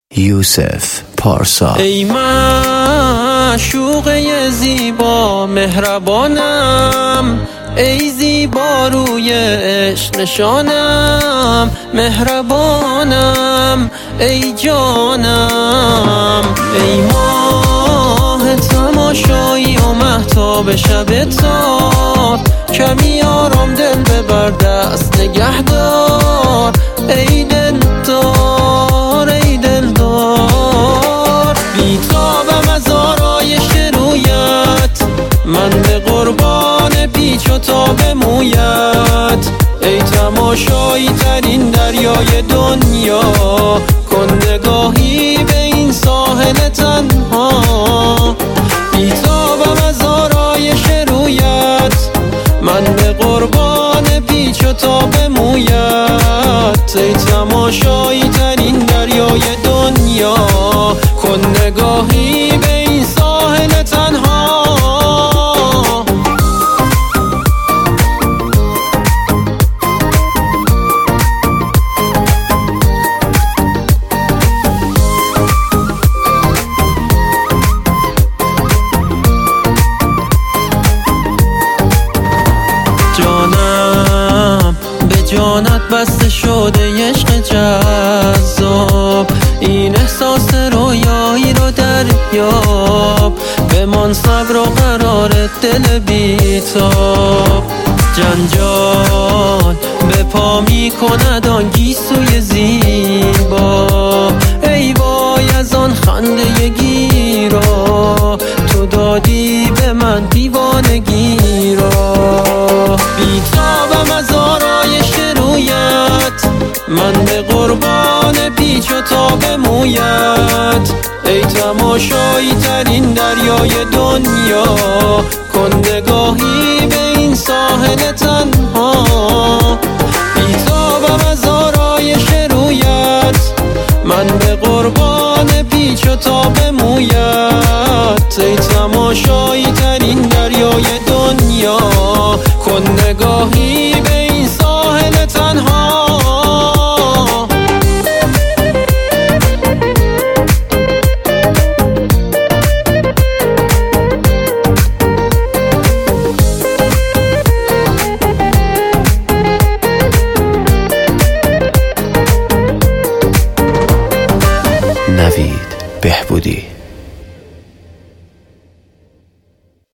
یوسف پارسا. ای معشوقه زیبا مهربانم، ای زیبا روی عشق نشانم، مهربانم ای جانم. ای ماه تماشایی و مهتاب شب تار، کمی آرام دل ببر دست نگهدار. ای دلدار ای دلدار، بیتابم از آرایش رویت، من به قربان پیچ و تاب مویت. ای تماشایی ترین دریای دنیا، کن نگاهی به این ساحل تنها. بیتابم از آرایش رویت، من به قربان پیچ و تاب مویت. ای تماشایی ترین دریای دنیا، کن نگاهی به این ساحل تنها. جانم به جانت بسته شده عشق جذاب، این احساس رویایی رو دریاب. بمان صبر و قرار دل بیتاب، جنجال به پا می کند آن گیسوی زیبا. ای وای از آن خنده گیرا، تو دادی به من دیوانگی را. بیتابم از آرایش رویت، من به قربان پیچ و تاب مویت. ای تماشایی ترین دریای دنیا، کن نگاهی به این ساحل